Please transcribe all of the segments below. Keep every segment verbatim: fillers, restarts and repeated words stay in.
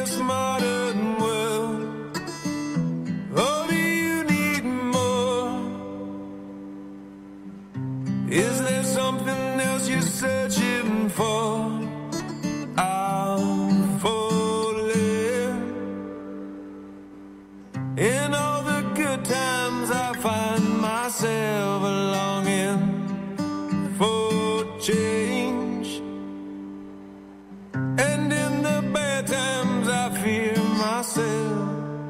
this modern world? Or do you need more? Is there something else you're searching for? I'm falling. In all the good times I find myself longing for change, and in the bad times I fear myself.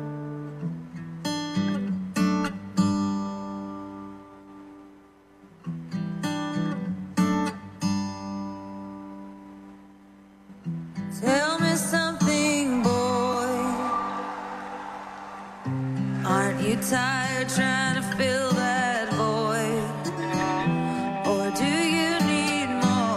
Tell me something, boy. Aren't you tired trying to fill that void? Or do you need more?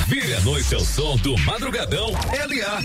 Vire a noite ao som do Madrugadão L A.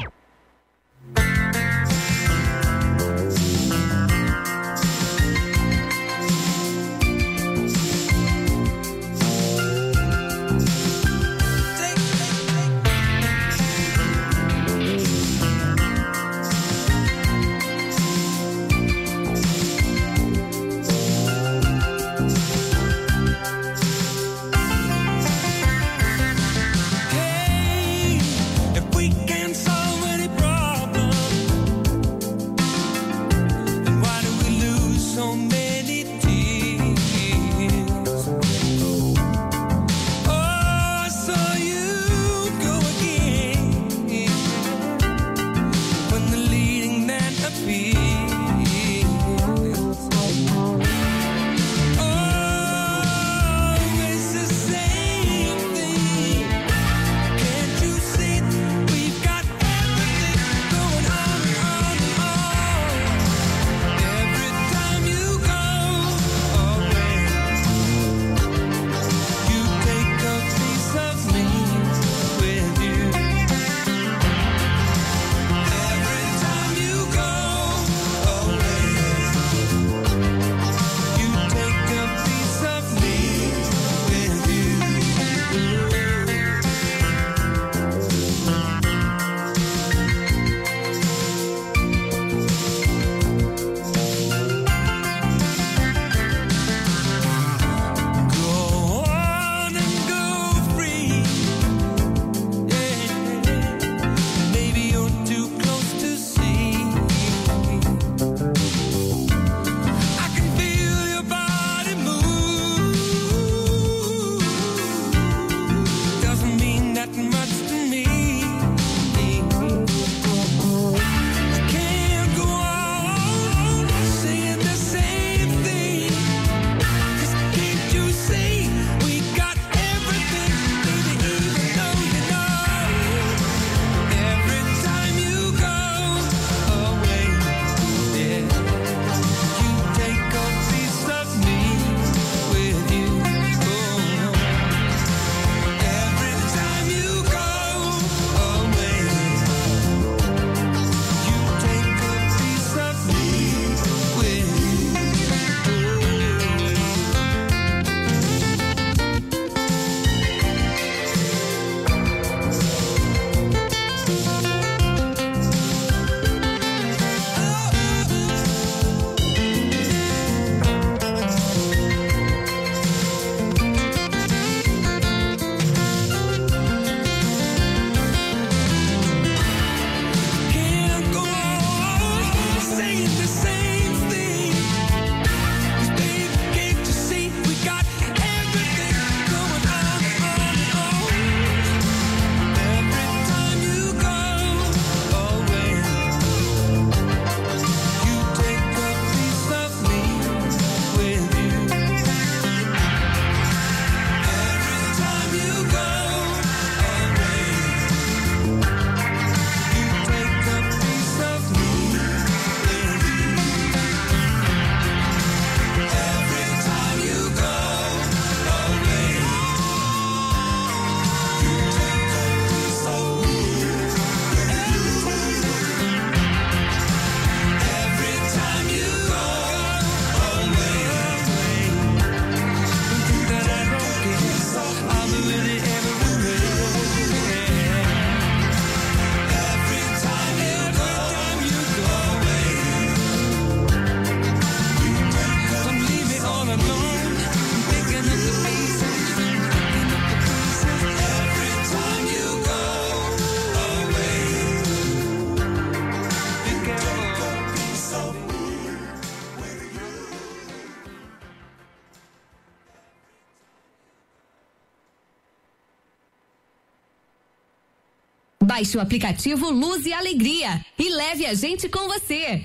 Baixe o aplicativo Luz e Alegria e leve a gente com você.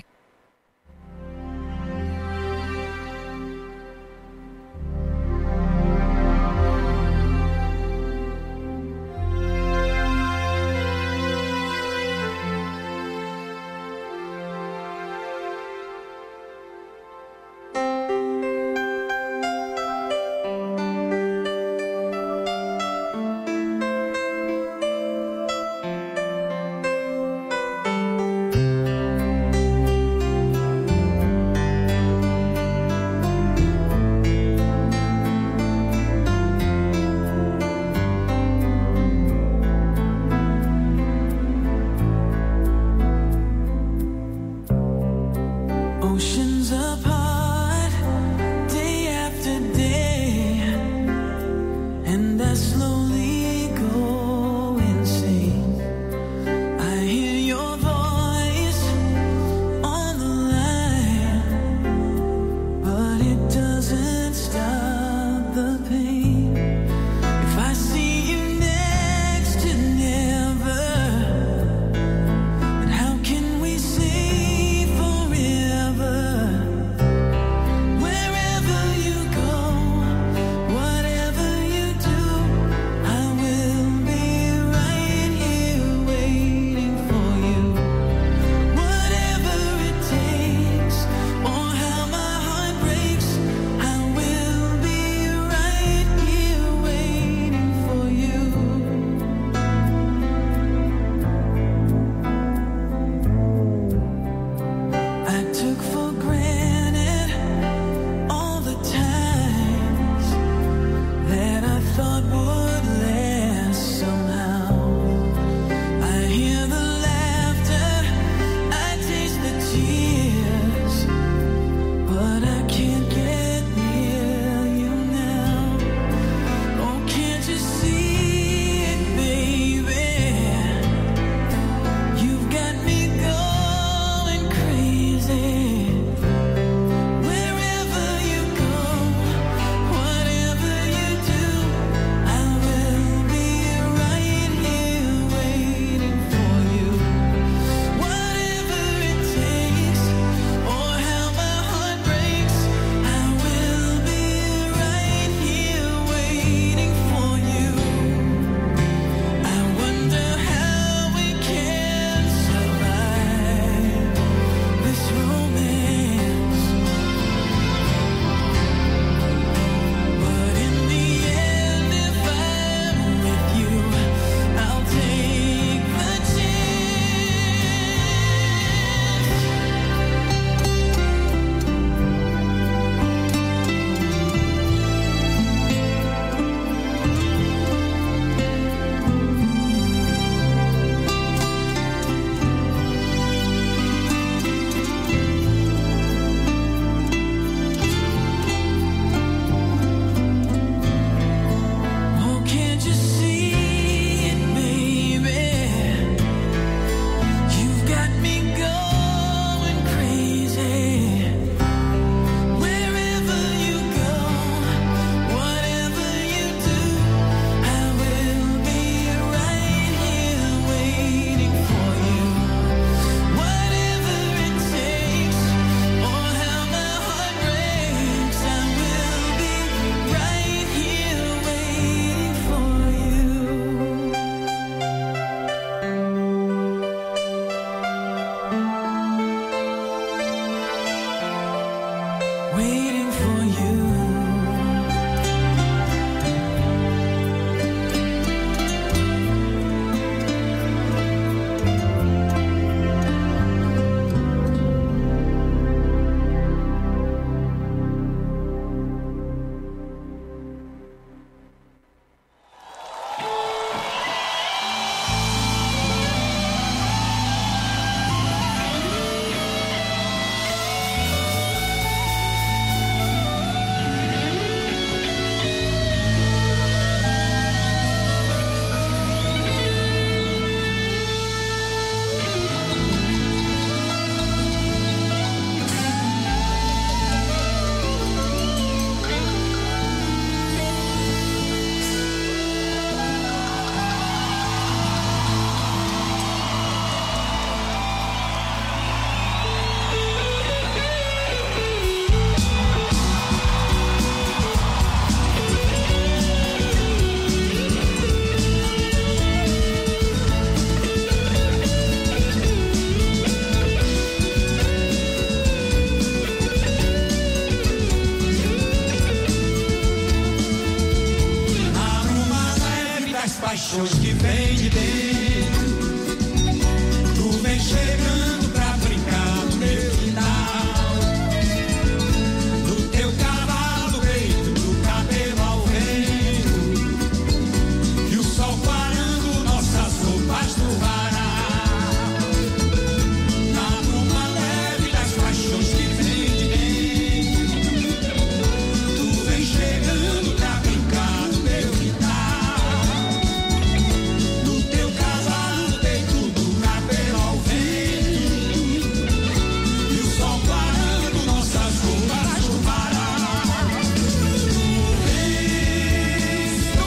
paixões que vem de dentro. Tu vem chegando pra brincar no meu quintal. No teu cavalo feito do cabelo ao vento. E o sol parando nossas roupas no varal. Na bruma leve das paixões que vem de dentro. Tu vem chegando pra brincar no meu quintal. No teu cavalo feito do cabelo ao vento. E o sol parando nossas roupas no varal. Tu vens, tu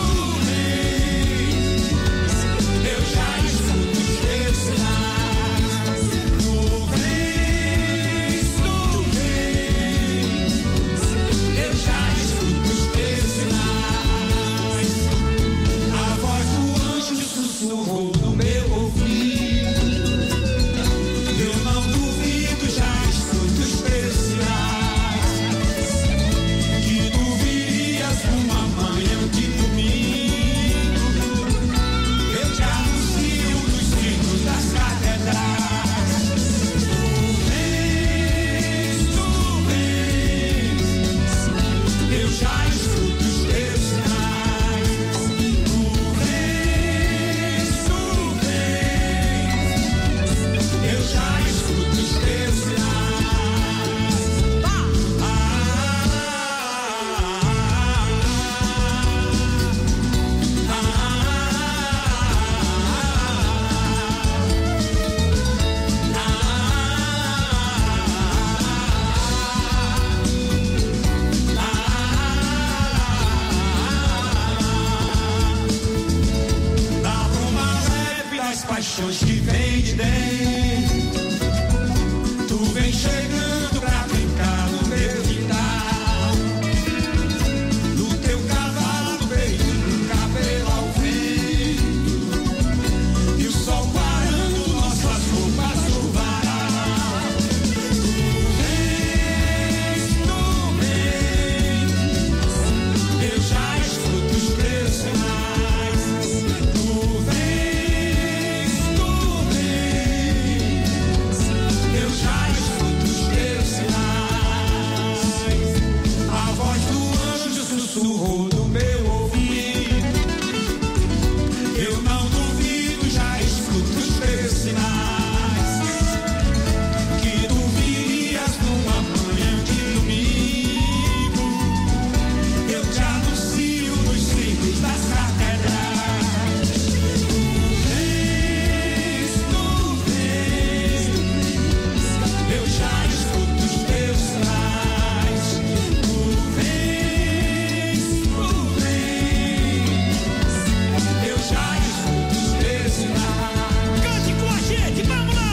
vens, eu já escuto os teus sinais. Tu vens, tu vens, eu já escuto os teus sinais. A voz do anjo sussurrou no meu ouvido. Eu não duvido, já escuto os teus sinais. Que tu virias uma manhã de domingo. Eu te anuncio nos sinos das catedrais. Tu vens, tu vens, eu já escuto os teus sinais. Tu vens, tu vens, eu já escuto os teus sinais. Ah, ah, da bruma leve das paixões que vem de dentro. Tu vem chegando pra brincar no meu quintal. No teu cavalo feito do cabelo ao vento. E o sol parando nossas roupas no varal. Tu vens, tu vens, eu já escuto os teus sinais. Tu vens, tu vens, eu já escuto os teus sinais. A voz do anjo sussurrou no meu ouvido. Eu não duvido, já escuto os teus sinais. Que tu virias numa manhã de domingo. Eu te anuncio nos sinos das catedrais. Tu vens, tu vens, eu já escuto os teus sinais. Tu vens, tu vens, eu já escuto os teus sinais. Cante com a gente, vamos lá!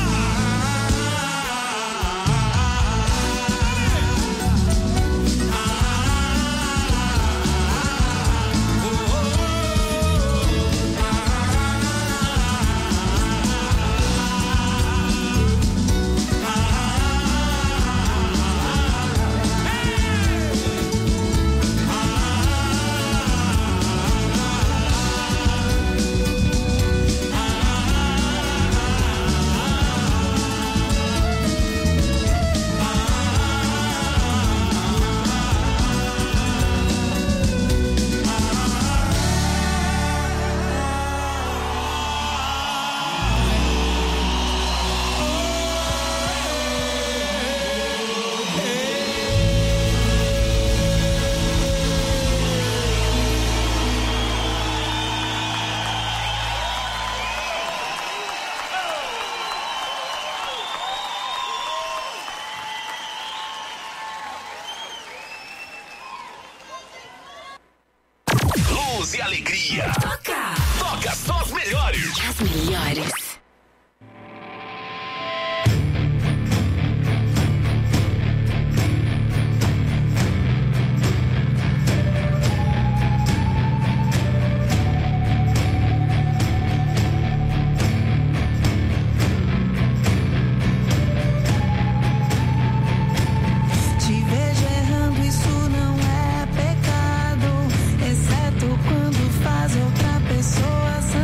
Luz e alegria. Toca! Toca só as melhores. As melhores. Te vejo errando, isso não é pecado, exceto quando faz outra pessoa sangrando.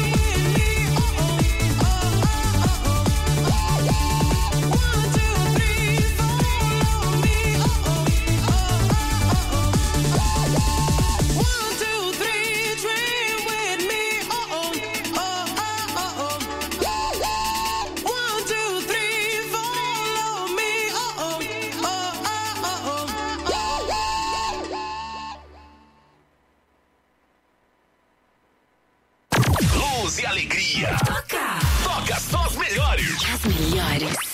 E alegria. Toca! Toca só os melhores. As melhores.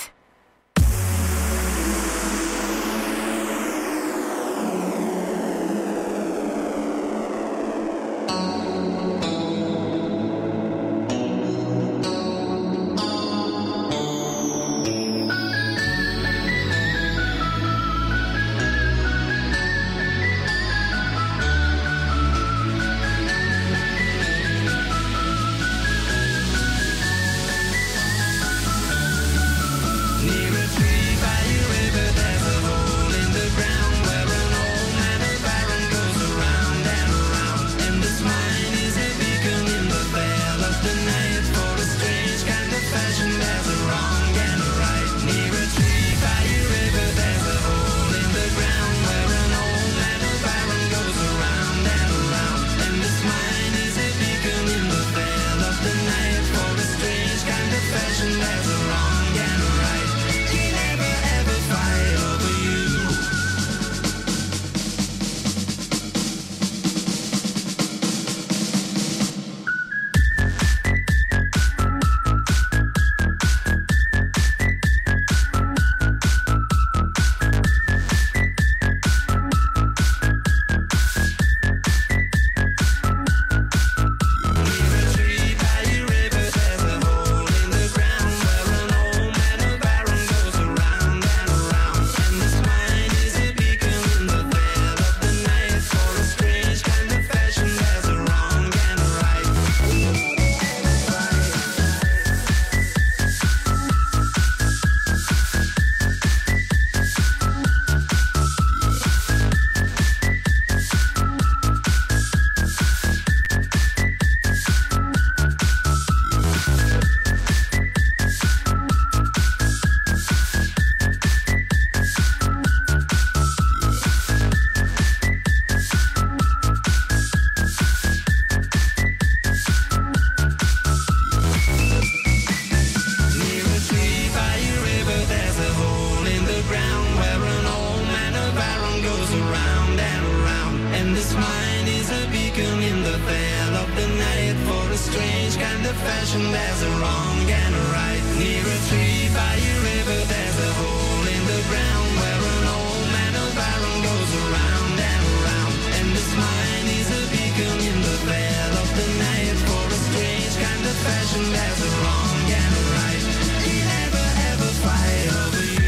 night for a strange kind of fashion. There's a wrong and a right. Near a tree by a river, there's a hole in the ground where an old man of iron goes around and around. And this mine is a beacon in the veil of the night for a strange kind of fashion. There's a wrong and a right. He never ever fight over you.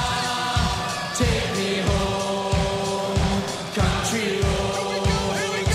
Take me home, country road.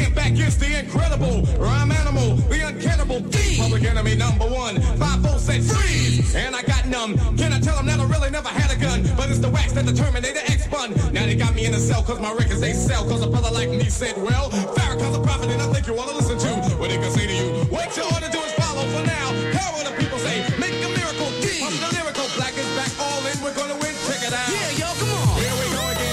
came back, it's the incredible rhyme animal, the uncannibal thief. Public enemy number one, five four said freeze, and I got numb. Can I tell them that I really never had a gun? But it's the wax that the Terminator X spun. Now they got me in a cell cause my records they sell. Cause a brother like me said, well, Farrakhan's a prophet and I think you wanna listen to what they can say to you. What you ought to do is follow for now. How will the people say, make a miracle, D. I'm the lyrical, black is back, all in, we're gonna win, check it out. Yeah, yo, come on. Here we go again.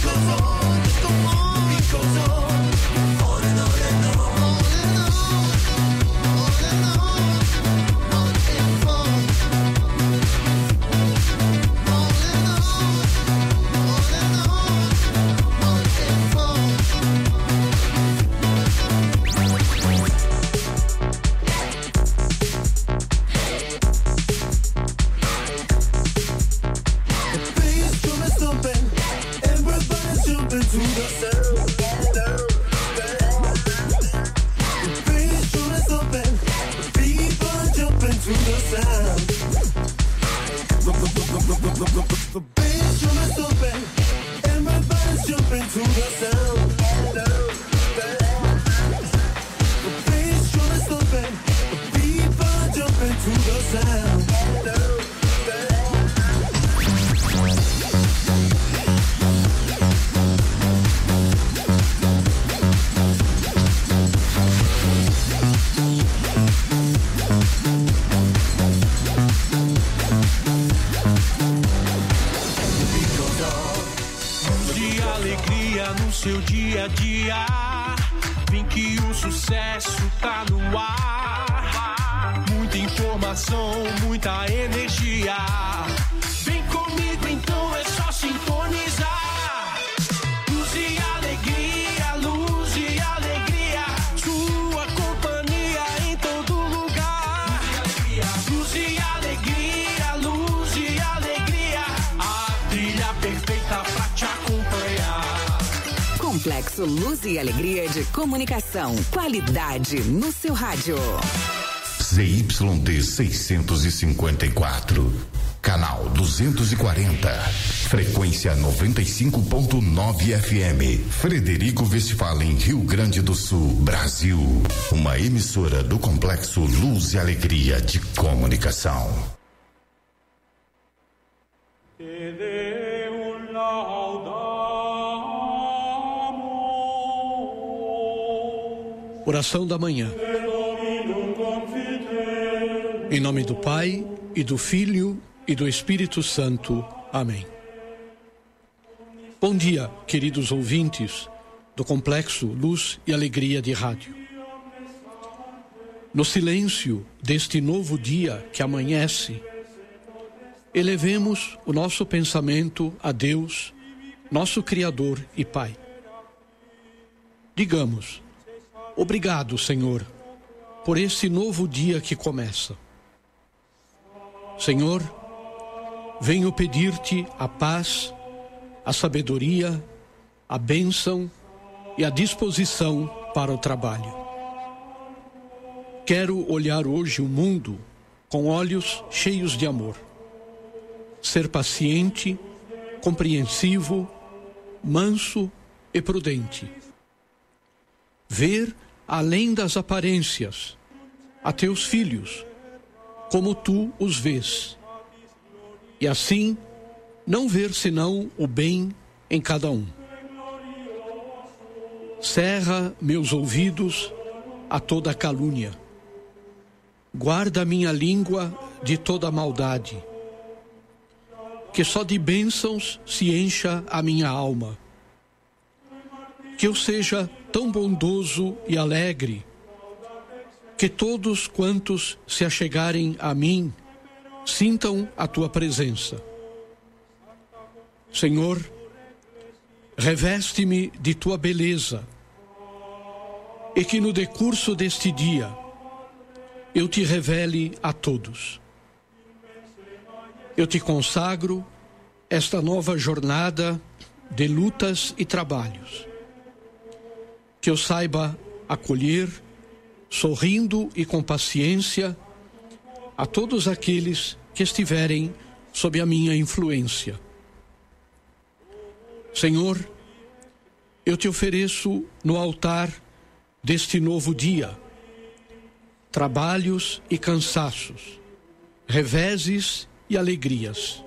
On and on and on. seu dia a dia. Vem que o sucesso tá no ar. Muita informação, muita energia. Vem comigo então, é só sintonizar. Luz e alegria, luz e alegria. Sua companhia em todo lugar. Luz e alegria, luz e alegria. A trilha perfeita pra te acompanhar. Complexo Luz e Alegria de Comunicação. Qualidade no seu rádio. Z Y D seiscentos e cinquenta e quatro. Canal duzentos e quarenta. Frequência noventa e cinco ponto nove F M. Frederico Westphalen, Rio Grande do Sul, Brasil. Uma emissora do Complexo Luz e Alegria de Comunicação. Oração da manhã. Em nome do Pai, e do Filho, e do Espírito Santo. Amém. Bom dia, queridos ouvintes do Complexo Luz e Alegria de Rádio. No silêncio deste novo dia que amanhece, elevemos o nosso pensamento a Deus, nosso Criador e Pai. Digamos: obrigado, Senhor, por esse novo dia que começa. Senhor, venho pedir-te a paz, a sabedoria, a bênção e a disposição para o trabalho. Quero olhar hoje o mundo com olhos cheios de amor. Ser paciente, compreensivo, manso e prudente. Ver além das aparências a teus filhos, como tu os vês. E assim, não ver senão o bem em cada um. Cerra meus ouvidos a toda calúnia. Guarda minha língua de toda maldade. Que só de bênçãos se encha a minha alma. Que eu seja tão bondoso e alegre, que todos quantos se achegarem a mim sintam a tua presença. Senhor, reveste-me de tua beleza, e que no decurso deste dia eu te revele a todos. Eu te consagro esta nova jornada de lutas e trabalhos. Que eu saiba acolher, sorrindo e com paciência, a todos aqueles que estiverem sob a minha influência. Senhor, eu te ofereço no altar deste novo dia trabalhos e cansaços, reveses e alegrias.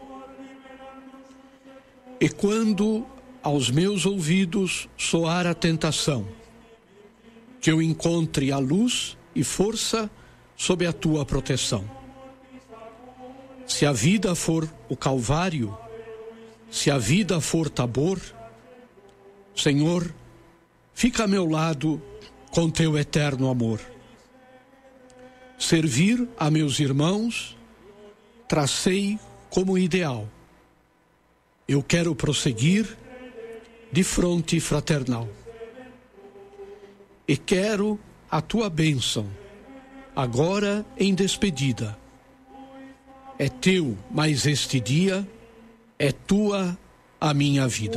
E quando aos meus ouvidos soar a tentação, que eu encontre a luz e força sob a tua proteção. Se a vida for o Calvário, se a vida for Tabor, Senhor, fica a meu lado com teu eterno amor. Servir a meus irmãos, tracei como ideal. Eu quero prosseguir de fronte fraternal. E quero a tua bênção, agora em despedida. É teu mais este dia, é tua a minha vida.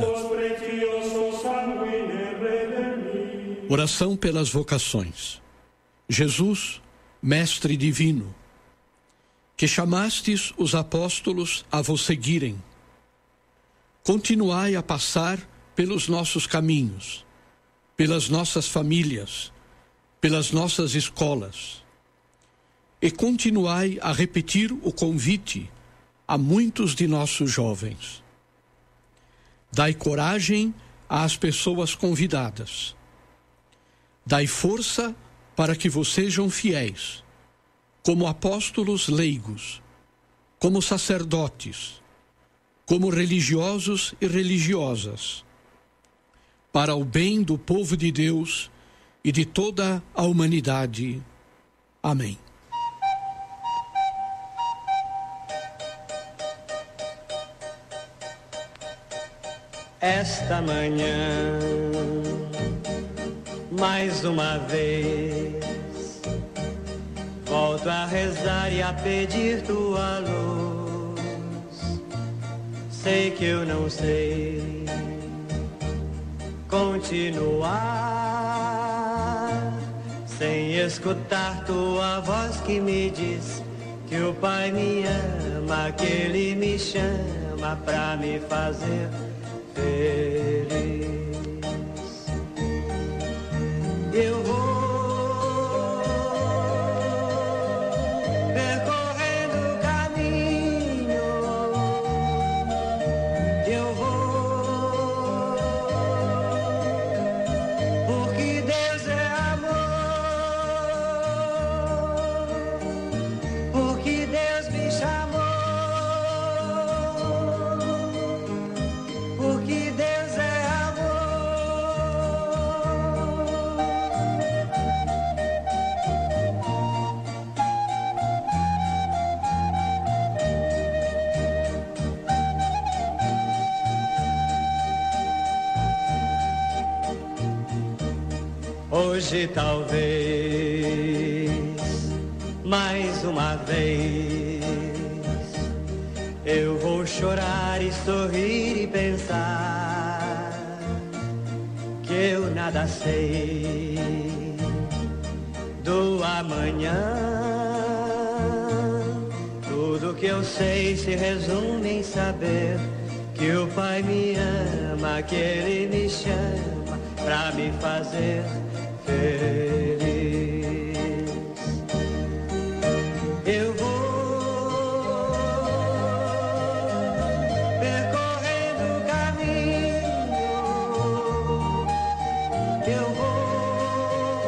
Oração pelas vocações. Jesus, Mestre Divino, que chamastes os apóstolos a vos seguirem, continuai a passar pelos nossos caminhos, pelas nossas famílias, pelas nossas escolas, e continuai a repetir o convite a muitos de nossos jovens. Dai coragem às pessoas convidadas. Dai força para que vos sejam fiéis, como apóstolos leigos, como sacerdotes, como religiosos e religiosas, para o bem do povo de Deus e de toda a humanidade. Amém. Esta manhã, mais uma vez, volto a rezar e a pedir tua luz. Sei que eu não sei continuar sem escutar tua voz que me diz que o Pai me ama, que Ele me chama pra me fazer feliz. Eu vou percorrendo o caminho, eu vou, porque Deus é amor, porque Deus me chamou, porque Deus é amor. Hoje talvez, mais uma vez, eu vou chorar e sorrir e pensar que eu nada sei do amanhã. Tudo que eu sei se resume em saber que o Pai me ama, que Ele me chama pra me fazer feliz. Eu vou percorrendo o caminho, eu vou,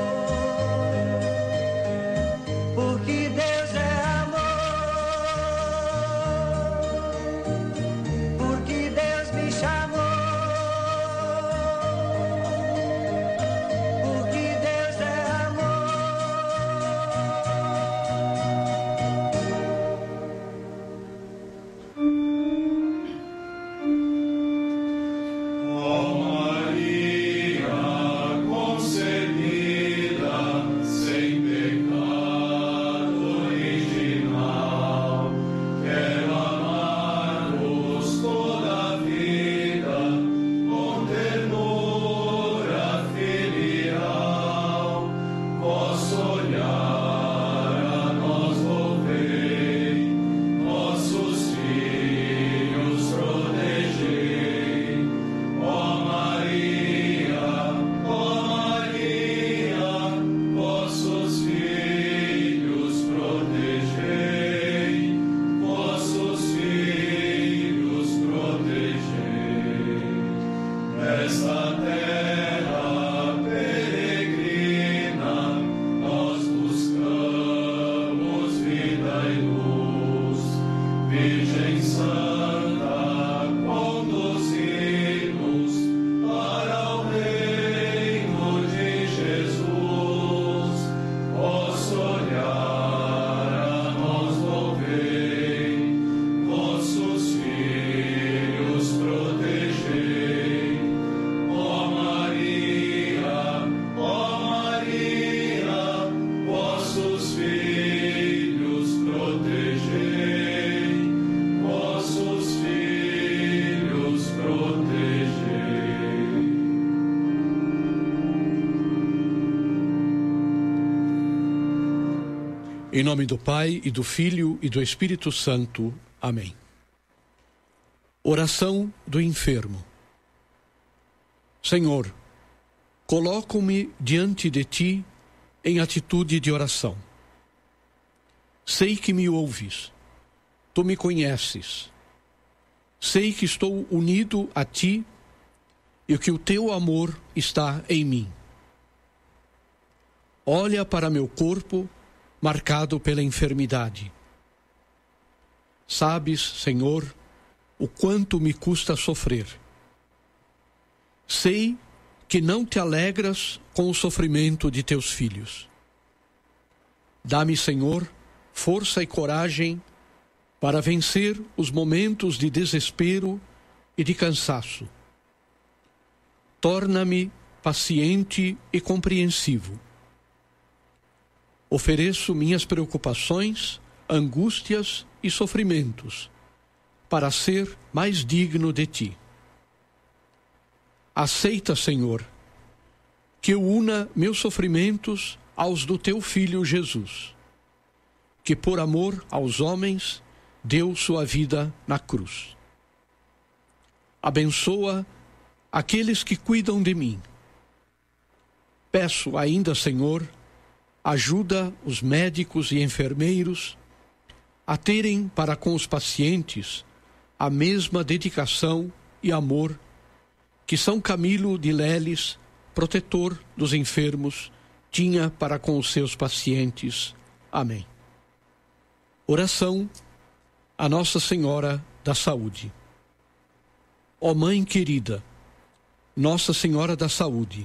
porque Deus é amor, porque Deus me chamou. Em nome do Pai, e do Filho, e do Espírito Santo. Amém. Oração do enfermo. Senhor, coloco-me diante de Ti em atitude de oração. Sei que me ouves, Tu me conheces. Sei que estou unido a Ti e que o Teu amor está em mim. Olha para meu corpo marcado pela enfermidade. Sabes, Senhor, o quanto me custa sofrer. Sei que não te alegras com o sofrimento de teus filhos. Dá-me, Senhor, força e coragem para vencer os momentos de desespero e de cansaço. Torna-me paciente e compreensivo. Ofereço minhas preocupações, angústias e sofrimentos para ser mais digno de ti. Aceita, Senhor, que eu una meus sofrimentos aos do teu Filho Jesus, que por amor aos homens deu sua vida na cruz. Abençoa aqueles que cuidam de mim. Peço ainda, Senhor, ajuda os médicos e enfermeiros a terem para com os pacientes a mesma dedicação e amor que São Camilo de Leles, protetor dos enfermos, tinha para com os seus pacientes. Amém. Oração a Nossa Senhora da Saúde. Ó Mãe querida, Nossa Senhora da Saúde,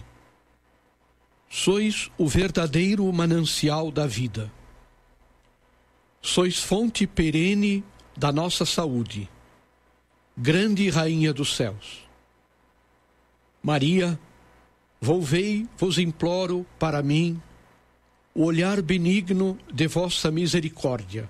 sois o verdadeiro manancial da vida. Sois fonte perene da nossa saúde, grande Rainha dos céus. Maria, volvei, vos imploro para mim, o olhar benigno de vossa misericórdia.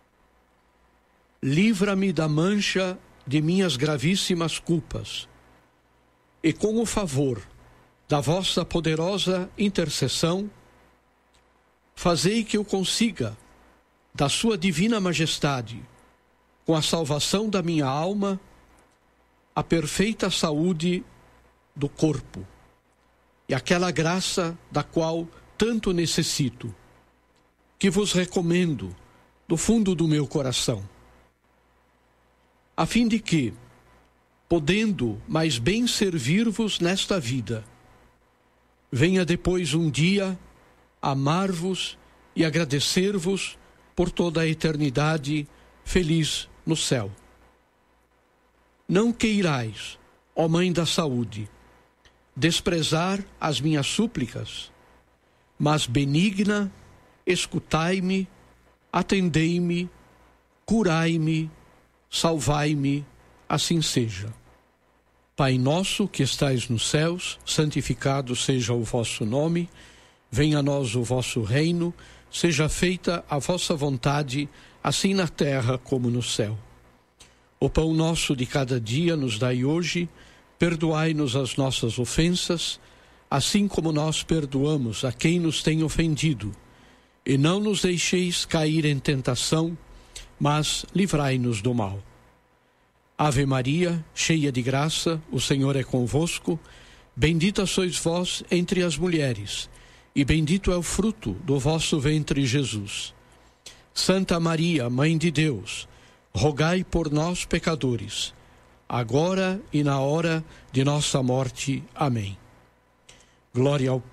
Livra-me da mancha de minhas gravíssimas culpas, e com o favor da vossa poderosa intercessão, fazei que eu consiga, da sua divina majestade, com a salvação da minha alma, a perfeita saúde do corpo e aquela graça da qual tanto necessito, que vos recomendo do fundo do meu coração, a fim de que, podendo mais bem servir-vos nesta vida, venha depois um dia amar-vos e agradecer-vos por toda a eternidade, feliz no céu. Não queirais, ó Mãe da Saúde, desprezar as minhas súplicas, mas benigna, escutai-me, atendei-me, curai-me, salvai-me, assim seja. Pai nosso que estais nos céus, santificado seja o vosso nome, venha a nós o vosso reino, seja feita a vossa vontade, assim na terra como no céu. O pão nosso de cada dia nos dai hoje, perdoai-nos as nossas ofensas, assim como nós perdoamos a quem nos tem ofendido. E não nos deixeis cair em tentação, mas livrai-nos do mal. Ave Maria, cheia de graça, o Senhor é convosco. Bendita sois vós entre as mulheres, e bendito é o fruto do vosso ventre, Jesus. Santa Maria, Mãe de Deus, rogai por nós, pecadores, agora e na hora de nossa morte. Amém. Glória ao